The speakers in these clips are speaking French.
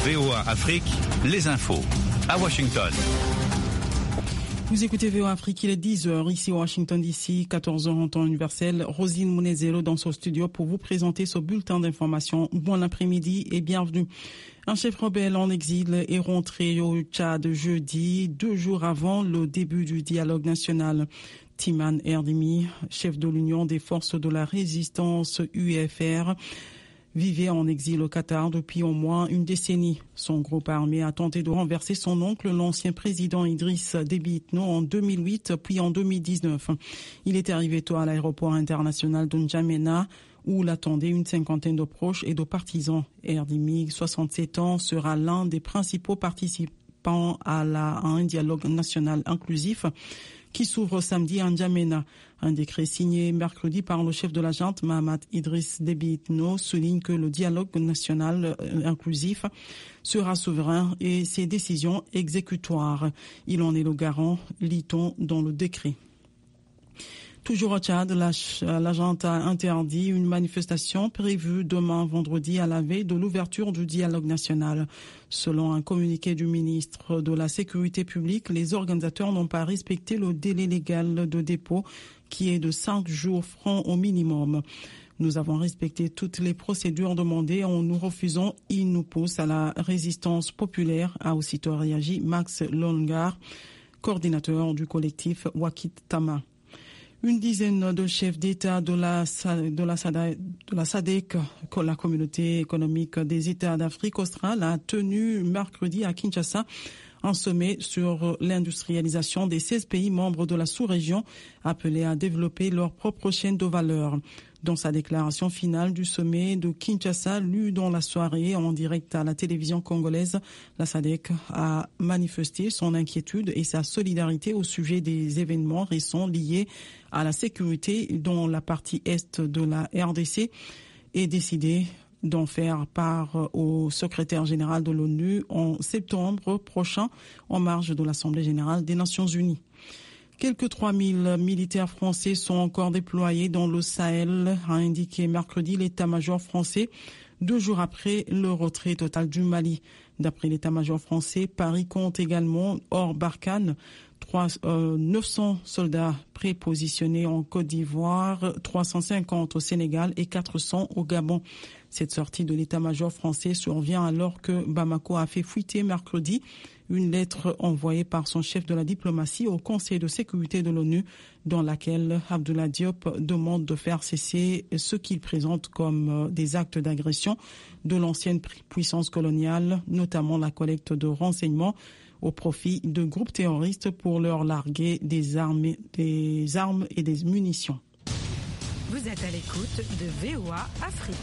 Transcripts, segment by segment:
VOA Afrique, les infos. À Washington. Vous écoutez VOA Afrique, il est 10h ici à Washington DC, 14h en temps universel. Rosine Mounezero dans son studio pour vous présenter ce bulletin d'information. Bon après-midi et bienvenue. Un chef rebelle en exil est rentré au Tchad jeudi, 2 jours avant le début du dialogue national. Timan Erdimi, chef de l'Union des forces de la résistance UFR, vivait en exil au Qatar depuis au moins une décennie. Son groupe armé a tenté de renverser son oncle, l'ancien président Idriss Déby Itno, en 2008 puis en 2019. Il est arrivé tôt à l'aéroport international de N'Djamena où l'attendaient une cinquantaine de proches et de partisans. Erdimi, 67 ans, sera l'un des principaux participants à un dialogue national inclusif qui s'ouvre samedi à N'Djamena. Un décret signé mercredi par le chef de la junte, Mahamat Idriss Déby Itno, souligne que le dialogue national inclusif sera souverain et ses décisions exécutoires. Il en est le garant, lit-on dans le décret. Toujours au Tchad, la junte a interdit une manifestation prévue demain vendredi à la veille de l'ouverture du dialogue national. Selon un communiqué du ministre de la Sécurité publique, les organisateurs n'ont pas respecté le délai légal de dépôt qui est de 5 jours francs au minimum. Nous avons respecté toutes les procédures demandées en nous refusant. Ils nous poussent à la résistance populaire, a aussitôt réagi Max Longar, coordinateur du collectif Wakit Tama. Une dizaine de chefs d'État de la SADC, la communauté économique des États d'Afrique australe, a tenu mercredi à Kinshasa un sommet sur l'industrialisation des 16 pays membres de la sous-région, appelés à développer leur propre chaîne de valeur. Dans sa déclaration finale du sommet de Kinshasa, lue dans la soirée en direct à la télévision congolaise, la SADC a manifesté son inquiétude et sa solidarité au sujet des événements récents liés à la sécurité dans la partie est de la RDC et décidé d'en faire part au secrétaire général de l'ONU en septembre prochain en marge de l'Assemblée générale des Nations unies. Quelques 3000 militaires français sont encore déployés dans le Sahel, a indiqué mercredi l'état-major français, 2 jours après le retrait total du Mali. D'après l'état-major français, Paris compte également, hors Barkhane, 900 soldats prépositionnés en Côte d'Ivoire, 350 au Sénégal et 400 au Gabon. Cette sortie de l'état-major français survient alors que Bamako a fait fuiter mercredi une lettre envoyée par son chef de la diplomatie au Conseil de sécurité de l'ONU dans laquelle Abdoulaye Diop demande de faire cesser ce qu'il présente comme des actes d'agression de l'ancienne puissance coloniale, notamment la collecte de renseignements au profit de groupes terroristes pour leur larguer des armes et des munitions. Vous êtes à l'écoute de VOA Afrique.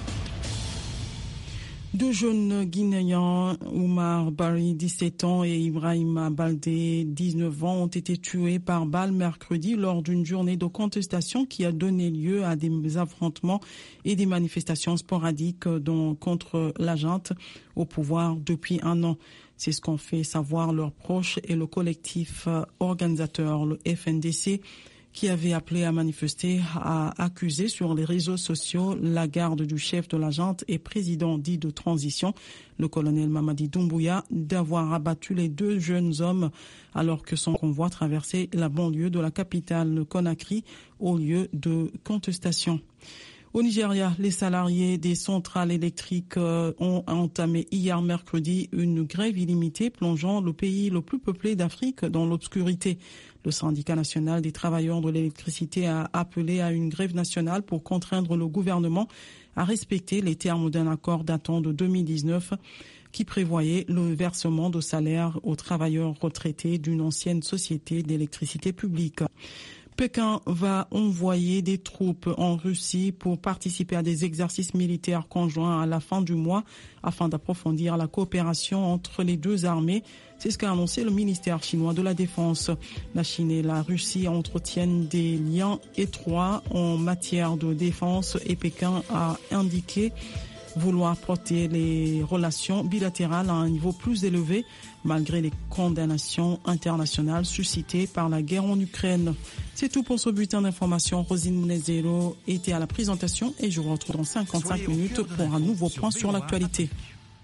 2 jeunes Guinéens, Oumar Bari, 17 ans, et Ibrahima Baldé, 19 ans, ont été tués par balle mercredi lors d'une journée de contestation qui a donné lieu à des affrontements et des manifestations sporadiques contre la junte au pouvoir depuis 1 an. C'est ce qu'ont fait savoir leurs proches et le collectif organisateur, le FNDC, qui avait appelé à manifester, a accusé sur les réseaux sociaux la garde du chef de la junte et président dit de transition, le colonel Mamadi Doumbouya, d'avoir abattu les 2 jeunes hommes alors que son convoi traversait la banlieue de la capitale Conakry au lieu de contestation. Au Nigeria, les salariés des centrales électriques ont entamé hier mercredi une grève illimitée plongeant le pays le plus peuplé d'Afrique dans l'obscurité. Le syndicat national des travailleurs de l'électricité a appelé à une grève nationale pour contraindre le gouvernement à respecter les termes d'un accord datant de 2019 qui prévoyait le versement de salaires aux travailleurs retraités d'une ancienne société d'électricité publique. Pékin va envoyer des troupes en Russie pour participer à des exercices militaires conjoints à la fin du mois afin d'approfondir la coopération entre les 2 armées. C'est ce qu'a annoncé le ministère chinois de la Défense. La Chine et la Russie entretiennent des liens étroits en matière de défense et Pékin a indiqué vouloir porter les relations bilatérales à un niveau plus élevé malgré les condamnations internationales suscitées par la guerre en Ukraine. C'est tout pour ce bulletin d'information. Rosine Mounezero était à la présentation et je vous retrouve dans 55 minutes pour un nouveau point sur l'actualité.